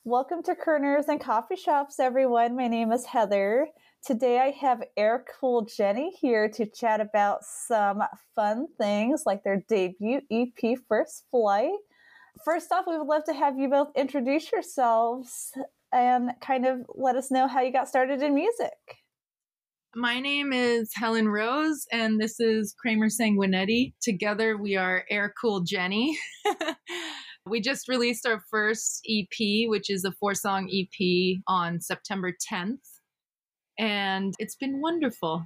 Welcome to Kerners and Coffee Shops, everyone. My name is Heather. Today I have Air Cool Jenny here to chat about some fun things like their debut EP, First Flight. First off, we would love to have you both introduce yourselves and kind of let us know how you got started in music. My name is Helen Rose, and this is Kramer Sanguinetti. Together, we are Air Cool Jenny. We just released our first EP, which is a 4-song EP on September 10th, and it's been wonderful.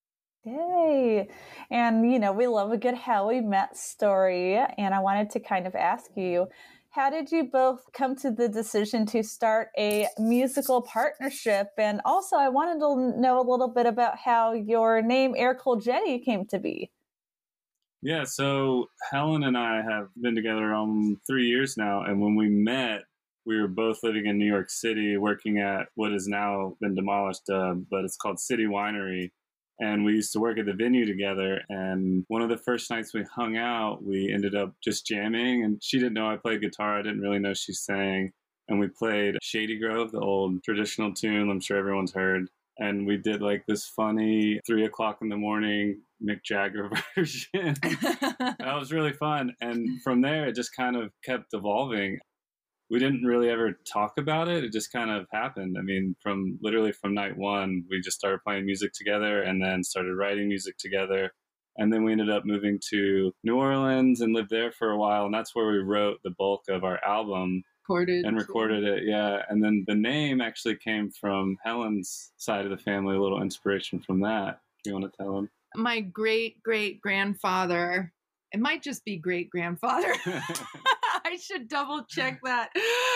Yay. And, we love a good how we met story, and I wanted to kind of ask you, how did you both come to the decision to start a musical partnership? And also, I wanted to know a little bit about how your name, Air Cool Jenny, came to be. Yeah, so Helen and I have been together 3 years now, and when we met, we were both living in New York City, working at what has now been demolished, but it's called City Winery, and we used to work at the venue together, and one of the first nights we hung out, we ended up just jamming, and she didn't know I played guitar, I didn't really know she sang, and we played Shady Grove, the old traditional tune I'm sure everyone's heard. And we did like this funny 3 o'clock in the morning Mick Jagger version. That was really fun. And from there, it just kind of kept evolving. We didn't really ever talk about it. It just kind of happened. I mean, from night one, we just started playing music together and then started writing music together. And then we ended up moving to New Orleans and lived there for a while. And that's where we wrote the bulk of our album. Recorded it, yeah. And then the name actually came from Helen's side of the family, a little inspiration from that. Do you want to tell them? My great-great-grandfather, it might just be great-grandfather. I should double check that.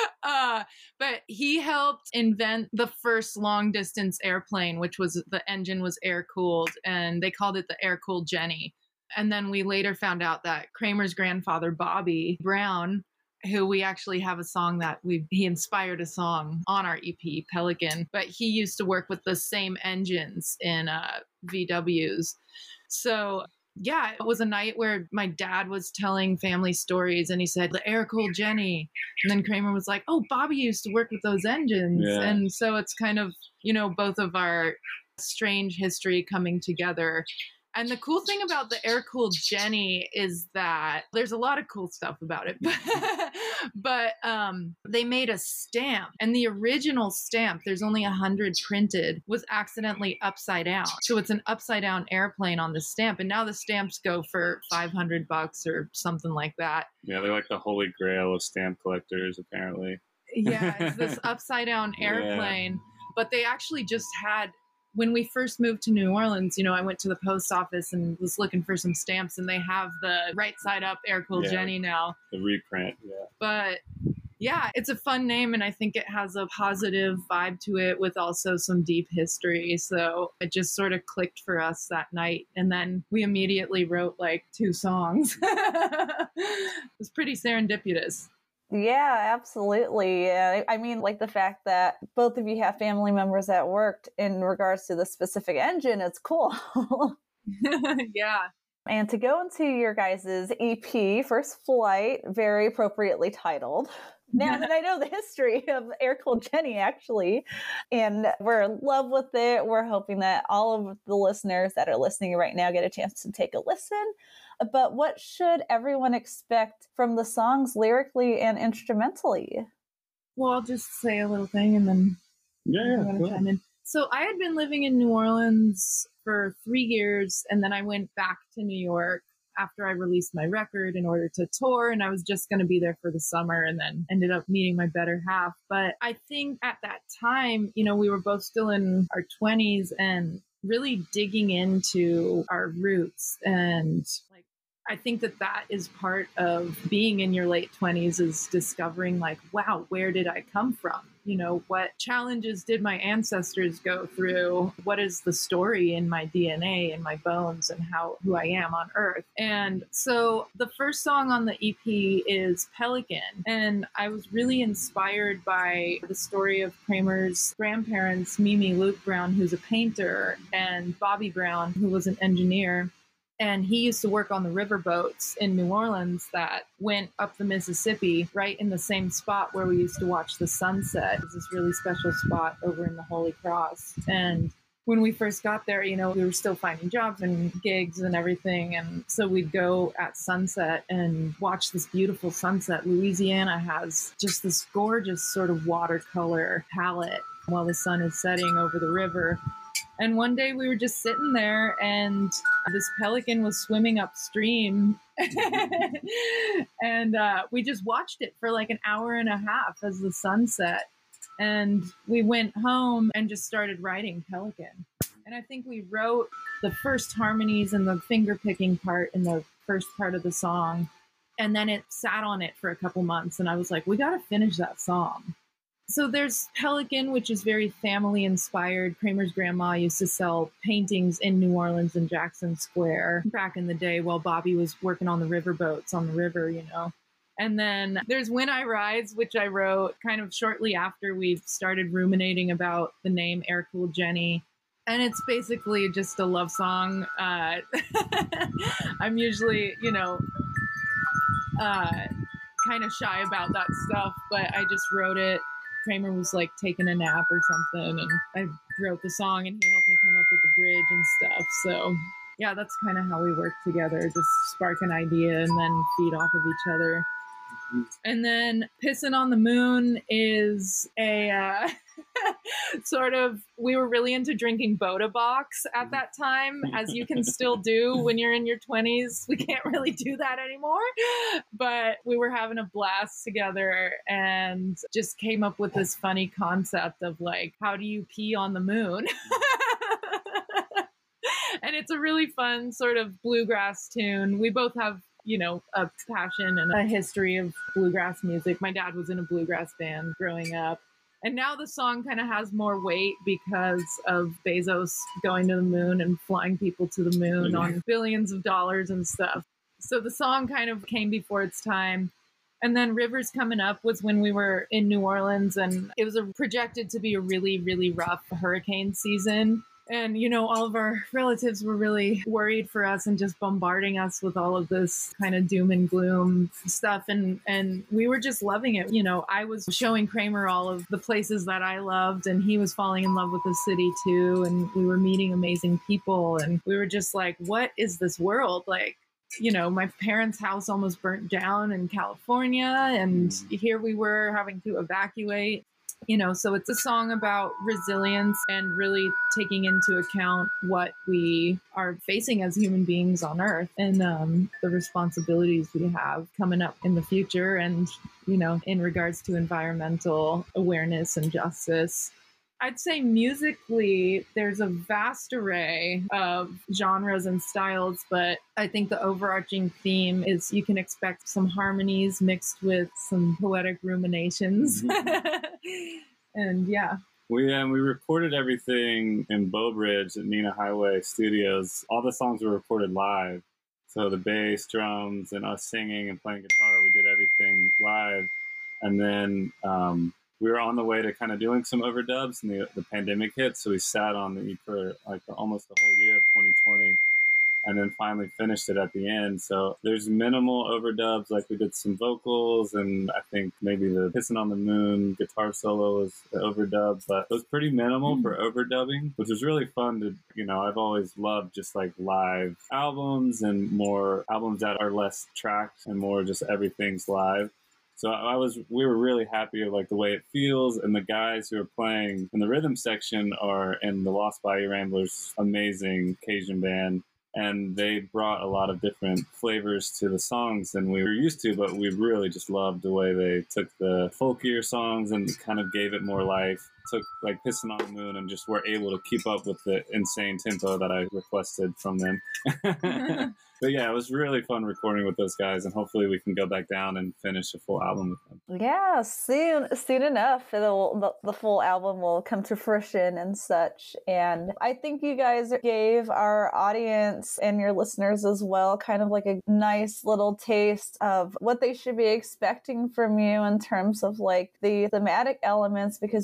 But he helped invent the first long-distance airplane, which was the engine was air-cooled, and they called it the Air Cool Jenny. And then we later found out that Kramer's grandfather, Bobby Brown, who we actually have a song that he inspired a song on our EP, Pelican, but he used to work with the same engines in VWs. So yeah, it was a night where my dad was telling family stories and he said, the Air Cool Jenny. And then Kramer was like, oh, Bobby used to work with those engines. Yeah. And so it's kind of, both of our strange history coming together. And the cool thing about the Air Cool Jenny is that there's a lot of cool stuff about it, but they made a stamp, and the original stamp, there's only 100 printed, was accidentally upside down. So it's an upside down airplane on the stamp, and now the stamps go for $500 or something like that. Yeah, they're like the holy grail of stamp collectors, apparently. Yeah, it's this upside down airplane, yeah. But they actually just had... When we first moved to New Orleans, I went to the post office and was looking for some stamps, and they have the right side up Air Cool Jenny now. The reprint, yeah. But yeah, it's a fun name, and I think it has a positive vibe to it with also some deep history. So it just sort of clicked for us that night. And then we immediately wrote like 2 songs. It was pretty serendipitous. Yeah, absolutely. I mean, like the fact that both of you have family members that worked in regards to the specific engine, it's cool. Yeah. And to go into your guys' EP, First Flight, very appropriately titled. Now that I know the history of Air Cool Jenny, actually, and we're in love with it, we're hoping that all of the listeners that are listening right now get a chance to take a listen. But what should everyone expect from the songs lyrically and instrumentally? Well, I'll just say a little thing and then I'm going to chime in. So I had been living in New Orleans for 3 years, and then I went back to New York after I released my record in order to tour, and I was just going to be there for the summer and then ended up meeting my better half. But I think at that time, we were both still in our 20s and really digging into our roots. And I think that is part of being in your late 20s, is discovering wow, where did I come from? What challenges did my ancestors go through? What is the story in my DNA and my bones and who I am on Earth? And so the first song on the EP is Pelican. And I was really inspired by the story of Kramer's grandparents, Mimi Luke Brown, who's a painter, and Bobby Brown, who was an engineer. And he used to work on the riverboats in New Orleans that went up the Mississippi, right in the same spot where we used to watch the sunset. It's this really special spot over in the Holy Cross. And when we first got there, we were still finding jobs and gigs and everything. And so we'd go at sunset and watch this beautiful sunset. Louisiana has just this gorgeous sort of watercolor palette while the sun is setting over the river. And one day we were just sitting there and this pelican was swimming upstream and we just watched it for like an hour and a half as the sun set. And we went home and just started writing Pelican. And I think we wrote the first harmonies and the finger picking part in the first part of the song. And then it sat on it for a couple months. And I was like, we got to finish that song. So there's Pelican, which is very family inspired. Kramer's grandma used to sell paintings in New Orleans and Jackson Square back in the day while Bobby was working on the riverboats on the river, And then there's When I Rise, which I wrote kind of shortly after we started ruminating about the name Air Cooled Jenny. And it's basically just a love song. I'm usually, kind of shy about that stuff, but I just wrote it. Kramer was like taking a nap or something, and I wrote the song and he helped me come up with the bridge and stuff. So yeah, that's kind of how we work together, just spark an idea and then feed off of each other. And then Pissin' on the Moon is a sort of, we were really into drinking Boda Box at that time, as you can still do when you're in your 20s. We can't really do that anymore. But we were having a blast together and just came up with this funny concept of like, how do you pee on the moon? And it's a really fun sort of bluegrass tune. We both have a passion and a history of bluegrass music. My dad was in a bluegrass band growing up. And now the song kind of has more weight because of Bezos going to the moon and flying people to the moon on billions of dollars and stuff. So the song kind of came before its time. And then Rivers Coming Up was when we were in New Orleans, and it was projected to be a really, really rough hurricane season. And, all of our relatives were really worried for us and just bombarding us with all of this kind of doom and gloom stuff. And we were just loving it. I was showing Kramer all of the places that I loved, and he was falling in love with the city too. And we were meeting amazing people. And we were just like, what is this world? Like, my parents' house almost burnt down in California. And here we were having to evacuate. So it's a song about resilience and really taking into account what we are facing as human beings on Earth and the responsibilities we have coming up in the future and, in regards to environmental awareness and justice. I'd say musically, there's a vast array of genres and styles, but I think the overarching theme is you can expect some harmonies mixed with some poetic ruminations. And yeah. We recorded everything in Bow Bridge at Nina Highway Studios. All the songs were recorded live. So the bass, drums, and us singing and playing guitar, we did everything live. And then we were on the way to kind of doing some overdubs, and the pandemic hit, so we sat on the for like almost the whole year of 2020, and then finally finished it at the end. So there's minimal overdubs, like we did some vocals, and I think maybe the Pissin' on the Moon guitar solo was the overdub, but it was pretty minimal for overdubbing, which was really fun to, I've always loved just like live albums and more albums that are less tracked and more just everything's live. So we were really happy with like the way it feels, and the guys who are playing in the rhythm section are in the Lost Bayou Ramblers, amazing Cajun band, and they brought a lot of different flavors to the songs than we were used to, but we really just loved the way they took the folkier songs and kind of gave it more life. Took like Pissin' on the Moon and just were able to keep up with the insane tempo that I requested from them. But yeah, it was really fun recording with those guys, and hopefully we can go back down and finish a full album with them. Yeah, soon enough, the full album will come to fruition and such. And I think you guys gave our audience and your listeners as well kind of like a nice little taste of what they should be expecting from you in terms of like the thematic elements, because all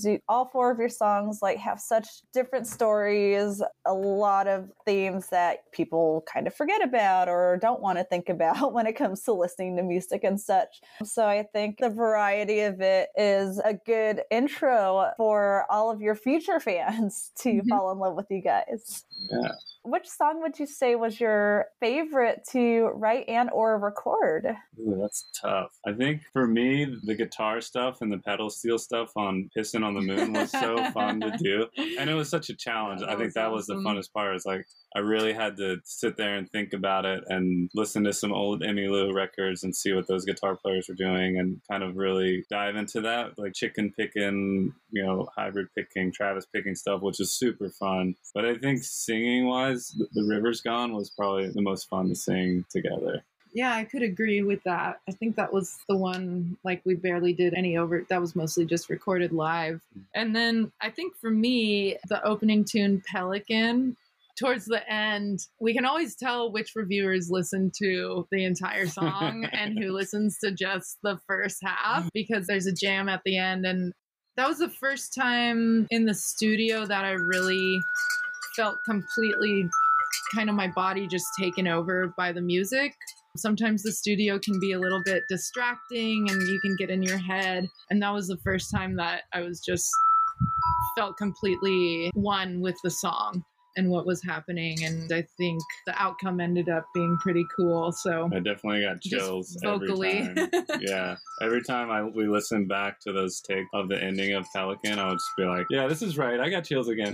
four of your songs like have such different stories, a lot of themes that people kind of forget about or don't want to think about when it comes to listening to music and such. So I think the variety of it is a good intro for all of your future fans to fall in love with you guys. Yeah. Which song would you say was your favorite to write and or record? Ooh, that's tough. I think for me, the guitar stuff and the pedal steel stuff on Piston on the Moon was so fun to do. And it was such a challenge. I think that was the funnest part. It's like I really had to sit there and think about it and listen to some old Emmylou records and see what those guitar players were doing and kind of really dive into that, like chicken picking, hybrid picking, Travis picking stuff, which is super fun. But I think singing wise, The River's Gone was probably the most fun to sing together. Yeah, I could agree with that. I think that was the one, like, we barely did any that was mostly just recorded live. And then I think for me, the opening tune, Pelican, towards the end, we can always tell which reviewers listen to the entire song and who listens to just the first half, because there's a jam at the end. And that was the first time in the studio that I really felt completely kind of my body just taken over by the music. Sometimes the studio can be a little bit distracting and you can get in your head. And that was the first time that I was just felt completely one with the song and what was happening. And I think the outcome ended up being pretty cool. So I definitely got chills vocally. every time. Yeah. Every time we listened back to those takes of the ending of Pelican, I would just be like, yeah, this is right. I got chills again.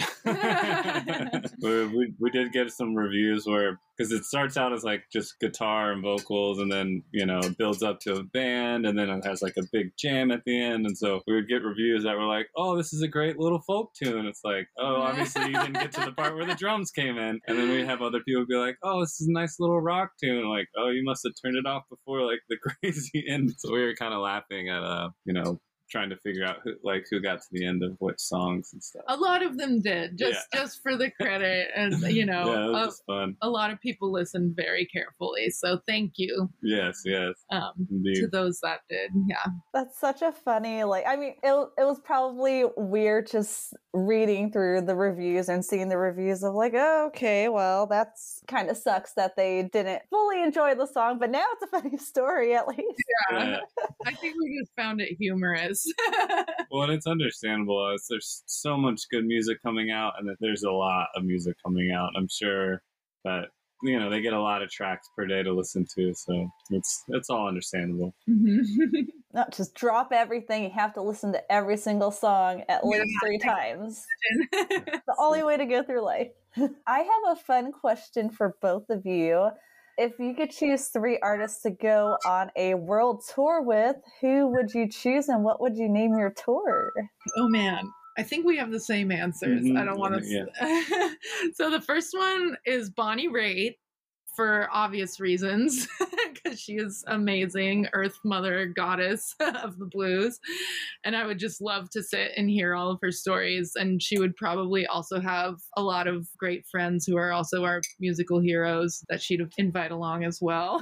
we did get some reviews where, because it starts out as like just guitar and vocals, and then, it builds up to a band, and then it has like a big jam at the end. And so we would get reviews that were like, oh, this is a great little folk tune. It's like, oh, obviously you didn't get to the part where the drums came in. And then we have other people be like, oh, this is a nice little rock tune. Like, oh, you must have turned it off before like the crazy end. So we were kind of laughing at trying to figure out who got to the end of which songs and stuff. A lot of them did, just for the credit. And, yeah, it was fun. A lot of people listened very carefully. So thank you. Yes. To those that did. Yeah. That's such a funny, it was probably weird just reading through the reviews and seeing the reviews of like, oh, okay, well, that's kind of sucks that they didn't fully enjoy the song, but now it's a funny story at least. Yeah. I think we just found it humorous. Well, and it's understandable. There's so much good music coming out, and that there's a lot of music coming out. I'm sure that they get a lot of tracks per day to listen to, so it's all understandable. Not just drop everything. You have to listen to every single song at least 3 times. The only way to go through life. I have a fun question for both of you. If you could choose 3 artists to go on a world tour with, who would you choose and what would you name your tour? Oh, man. I think we have the same answers. I don't want to... Yeah. So the first one is Bonnie Raitt, for obvious reasons, because she is amazing, Earth Mother goddess of the blues. And I would just love to sit and hear all of her stories. And she would probably also have a lot of great friends who are also our musical heroes that she'd invite along as well.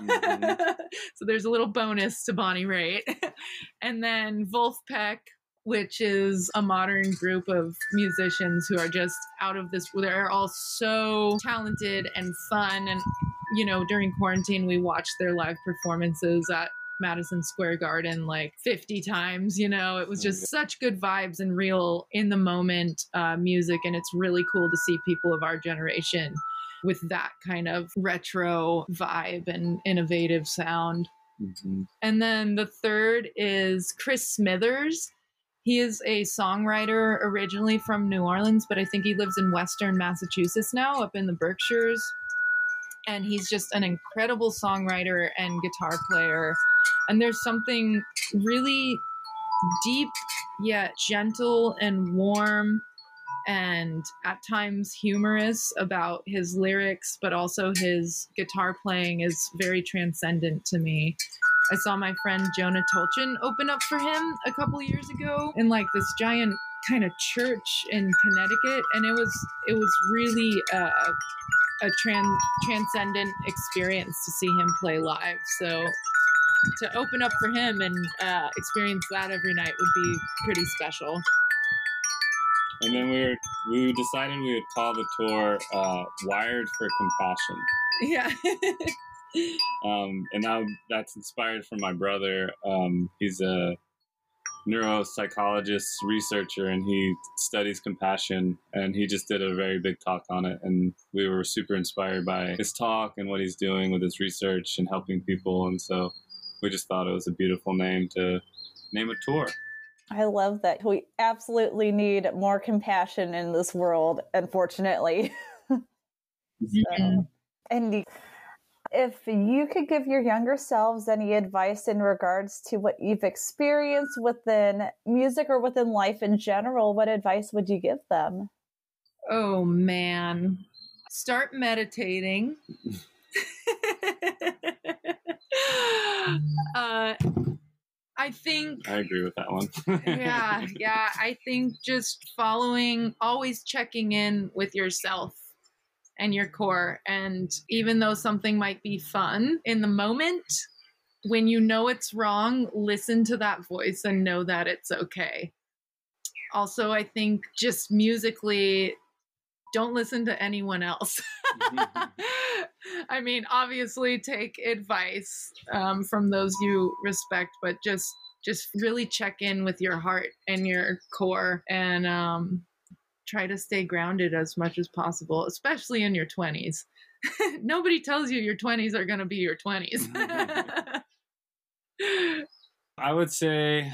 So there's a little bonus to Bonnie Raitt. And then Vulfpeck, which is a modern group of musicians who are just out of this. They're all so talented and fun. And, during quarantine, we watched their live performances at Madison Square Garden like 50 times. It was just such good vibes and real in the moment music. And it's really cool to see people of our generation with that kind of retro vibe and innovative sound. And then the third is Chris Smithers. He is a songwriter originally from New Orleans, but I think he lives in Western Massachusetts now, up in the Berkshires. And he's just an incredible songwriter and guitar player. And there's something really deep, yet gentle and warm, and at times humorous about his lyrics, but also his guitar playing is very transcendent to me. I saw my friend Jonah Tolchin open up for him a couple years ago in like this giant kind of church in Connecticut, and it was really a transcendent experience to see him play live. So to open up for him and experience that every night would be pretty special. And then we decided we would call the tour "Wired for Compassion." Yeah. And now that's inspired from my brother. He's a neuropsychologist researcher, and he studies compassion, and he just did a very big talk on it, and we were super inspired by his talk and what he's doing with his research and helping people, and so we just thought it was a beautiful name to name a tour. I love that. We absolutely need more compassion in this world, unfortunately. So, and if you could give your younger selves any advice in regards to what you've experienced within music or within life in general, what advice would you give them? Oh, man. Start meditating. I think I agree with that one. yeah. I think just always checking in with yourself and your core. And even though something might be fun in the moment, when you know it's wrong, listen to that voice and know that it's okay. Also, I think just musically, don't listen to anyone else. I mean, obviously take advice from those you respect, but just really check in with your heart and your core, and try to stay grounded as much as possible, especially in your 20s. Nobody tells you your 20s are going to be your 20s. I would say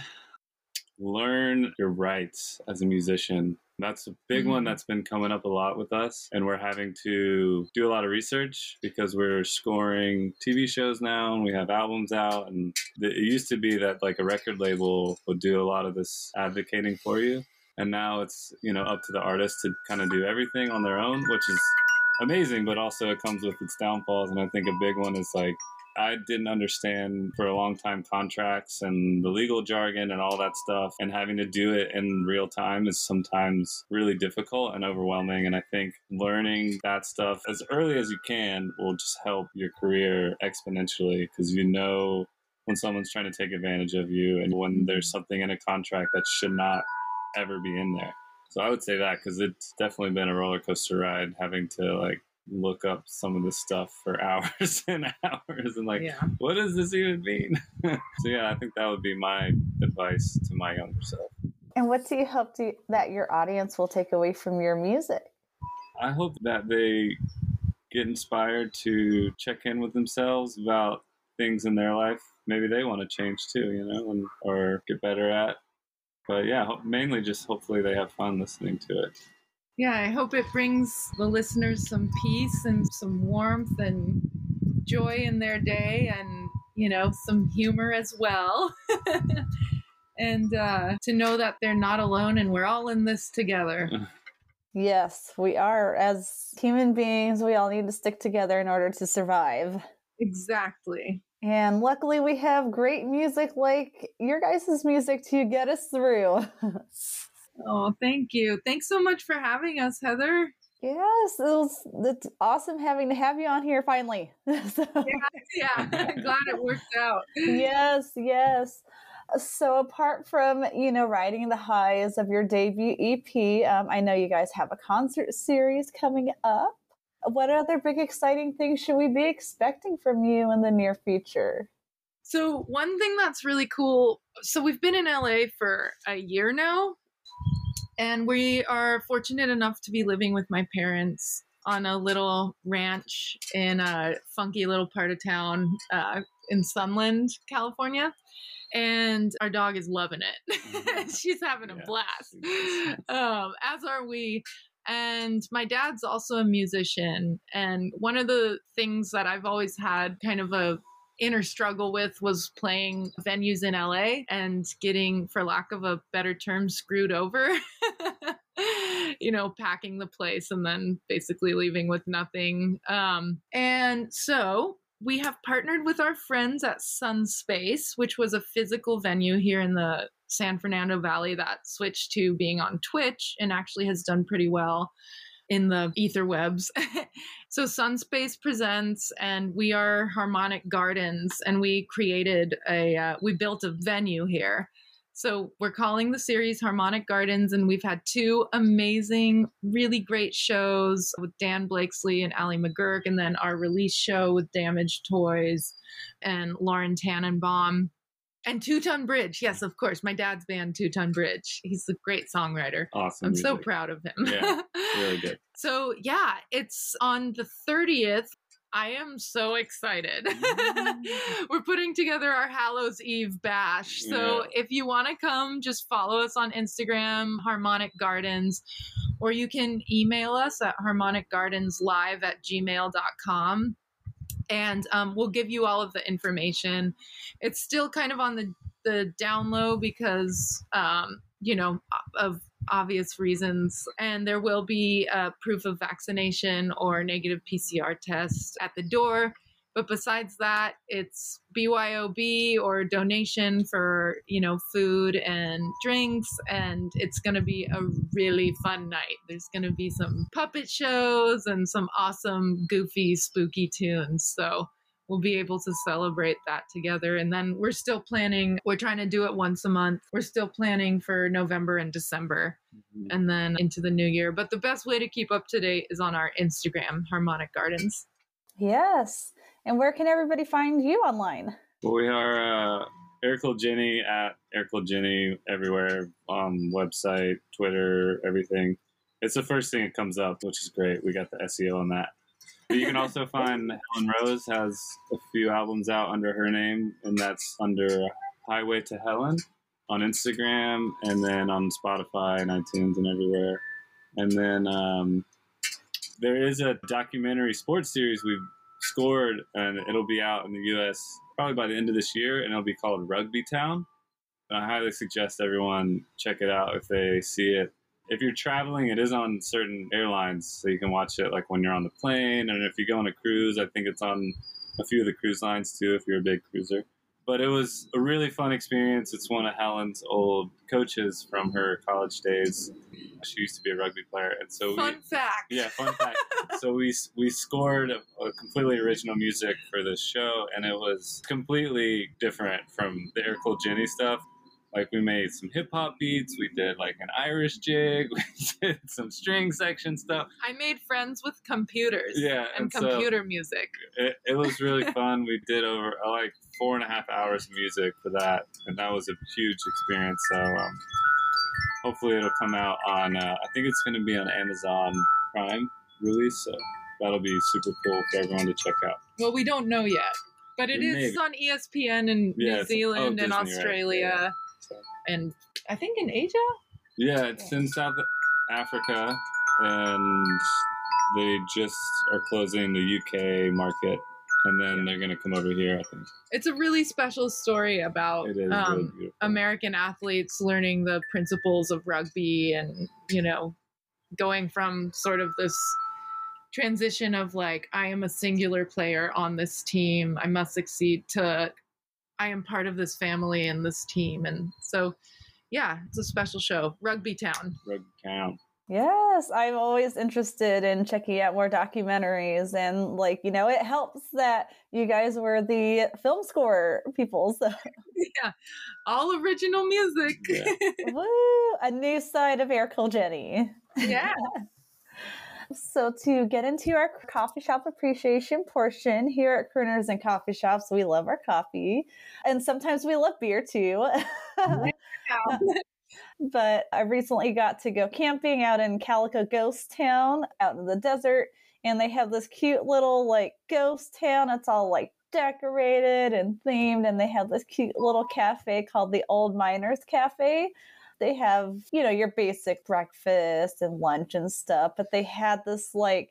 learn your rights as a musician. That's a big one that's been coming up a lot with us, and we're having to do a lot of research because we're scoring TV shows now and we have albums out, and it used to be that like a record label would do a lot of this advocating for you, and now it's up to the artist to kind of do everything on their own, which is amazing, but also it comes with its downfalls. And I think a big one is like, I didn't understand for a long time contracts and the legal jargon and all that stuff, and having to do it in real time is sometimes really difficult and overwhelming. And I think learning that stuff as early as you can will just help your career exponentially, because when someone's trying to take advantage of you and when there's something in a contract that should not ever be in there. So I would say that, because it's definitely been a roller coaster ride having to like look up some of this stuff for hours and hours and what does this even mean? So yeah, I think that would be my advice to my younger self. And what do you hope that your audience will take away from your music? I hope that they get inspired to check in with themselves about things in their life maybe they want to change too, or get better at. But yeah, mainly just hopefully they have fun listening to it. Yeah, I hope it brings the listeners some peace and some warmth and joy in their day, and, some humor as well. And to know that they're not alone and we're all in this together. Yes, we are. As human beings, we all need to stick together in order to survive. Exactly. And luckily we have great music like your guys' music to get us through. Oh, thank you. Thanks so much for having us, Heather. Yes, it's awesome having to have you on here finally. Yeah, I'm glad it worked out. Yes. So apart from, riding the highs of your debut EP, I know you guys have a concert series coming up. What other big exciting things should we be expecting from you in the near future? So one thing that's really cool, so we've been in LA for a year now, and we are fortunate enough to be living with my parents on a little ranch in a funky little part of town in Sunland, California. And our dog is loving it. She's having a blast, as are we. And my dad's also a musician. And one of the things that I've always had kind of a inner struggle with was playing venues in LA and getting, for lack of a better term, screwed over. Packing the place and then basically leaving with nothing. And so we have partnered with our friends at Sunspace, which was a physical venue here in the San Fernando Valley that switched to being on Twitch and actually has done pretty well in the ether webs. So Sunspace presents, and we are Harmonic Gardens, and we built a venue here. So we're calling the series Harmonic Gardens, and we've had 2 amazing, really great shows with Dan Blakesley and Allie McGurk, and then our release show with Damaged Toys and Lauren Tannenbaum. And Two Ton Bridge. Yes, of course. My dad's band, Two Ton Bridge. He's a great songwriter. Awesome. I'm music. so proud of him. Yeah, really good. So, yeah, it's on the 30th. I am so excited. We're putting together our Hallows Eve bash. So if you want to come, just follow us on Instagram, Harmonic Gardens, or you can email us at harmonicgardenslive@gmail.com. And we'll give you all of the information. It's still kind of on the down low because, of obvious reasons. And there will be a proof of vaccination or negative PCR test at the door. But besides that, it's BYOB or donation for, food and drinks. And it's going to be a really fun night. There's going to be some puppet shows and some awesome, goofy, spooky tunes. So we'll be able to celebrate that together. And then we're still planning, we're trying to do it once a month. We're still planning for November and December and then into the new year. But the best way to keep up to date is on our Instagram, Harmonic Gardens. Yes. And where can everybody find you online? Well, we are Erical Jenny at Erical Jenny everywhere, website, Twitter, everything. It's the first thing that comes up, which is great. We got the SEO on that. But you can also find Helen Rose has a few albums out under her name, and that's under Highway to Helen on Instagram, and then on Spotify and iTunes and everywhere. And then there is a documentary sports series we've scored, and it'll be out in the U.S. probably by the end of this year, and it'll be called Rugby Town. And I highly suggest everyone check it out if they see it. If you're traveling, it is on certain airlines, so you can watch it like when you're on the plane, and if you go on a cruise, I think it's on a few of the cruise lines too, if you're a big cruiser. But it was a really fun experience. It's one of Helen's old coaches from her college days. She used to be a rugby player, and so fun fact. Yeah, fun fact. So we scored a completely original music for this show, and it was completely different from the Erical Jenny stuff. Like, we made some hip-hop beats, we did like an Irish jig, we did some string section stuff. I made friends with computers and computer music. It was really fun. We did over like 4.5 hours of music for that, and that was a huge experience. So hopefully it'll come out on, I think it's going to be on Amazon Prime release, so that'll be super cool for everyone to check out. Well, we don't know yet, but it is on ESPN in New Zealand and Disney, Australia. Right? Yeah. And I think in Asia? Yeah, it's in South Africa, and they just are closing the UK market, and then they're going to come over here, I think. It's a really special story about really American athletes learning the principles of rugby and, going from sort of this transition of like, I am a singular player on this team, I must succeed, to I am part of this family and this team. And so, yeah, it's a special show. Rugby Town. Rugby Town. Yes, I'm always interested in checking out more documentaries, and it helps that you guys were the film score people. So yeah, all original music. Yeah. Woo, a new side of Erical Jenny. Yeah. So to get into our coffee shop appreciation portion here at Crooners and Coffee Shops, we love our coffee, and sometimes we love beer too. Yeah. But I recently got to go camping out in Calico Ghost Town out in the desert, and they have this cute little ghost town. It's all decorated and themed, and they have this cute little cafe called the Old Miners Cafe. They have, your basic breakfast and lunch and stuff, but they had this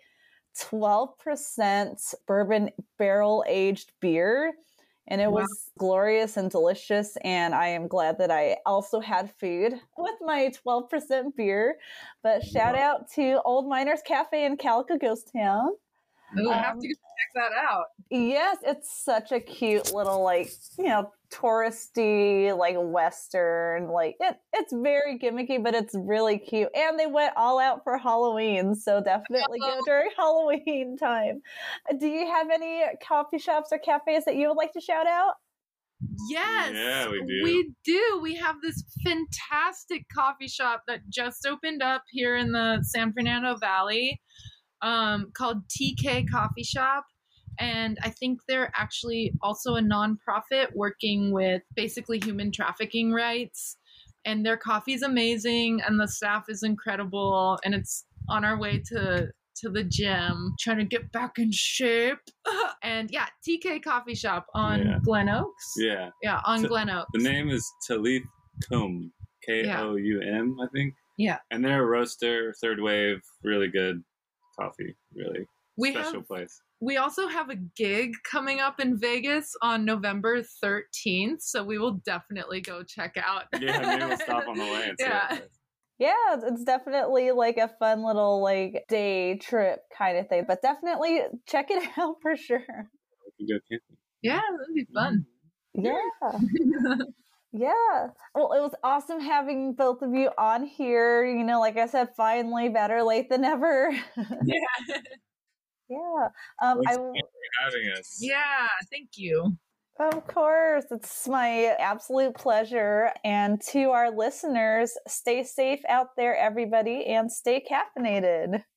12% bourbon barrel aged beer, and it was glorious and delicious. And I am glad that I also had food with my 12% beer. But shout out to Old Miners Cafe in Calico Ghost Town. We'll have to check that out. Yes, it's such a cute little touristy Western, it's very gimmicky, but it's really cute. And they went all out for Halloween, so definitely go during Halloween time. Do you have any coffee shops or cafes that you would like to shout out? Yes. Yeah, we do. We do. We have this fantastic coffee shop that just opened up here in the San Fernando Valley, called TK Coffee Shop. And I think they're actually also a nonprofit working with basically human trafficking rights. And their coffee is amazing, and the staff is incredible. And it's on our way to the gym, trying to get back in shape. And yeah, TK Coffee Shop on Glen Oaks. Yeah. Yeah, on Glen Oaks. The name is Talith Koum, Koum, I think. Yeah. And they're a roaster, third wave, really good coffee, really special place. We also have a gig coming up in Vegas on November 13th, so we will definitely go check out. Yeah, maybe we'll stop on the way and see Yeah. Yeah, it's definitely like a fun little like day trip kind of thing, but definitely check it out for sure. We can go camping. Yeah, that'd be fun. Yeah. Yeah. Well, it was awesome having both of you on here. You know, like I said, finally, better late than never. Yeah. Yeah. Thanks for having us. Yeah, thank you. Of course. It's my absolute pleasure. And to our listeners, stay safe out there, everybody, and stay caffeinated.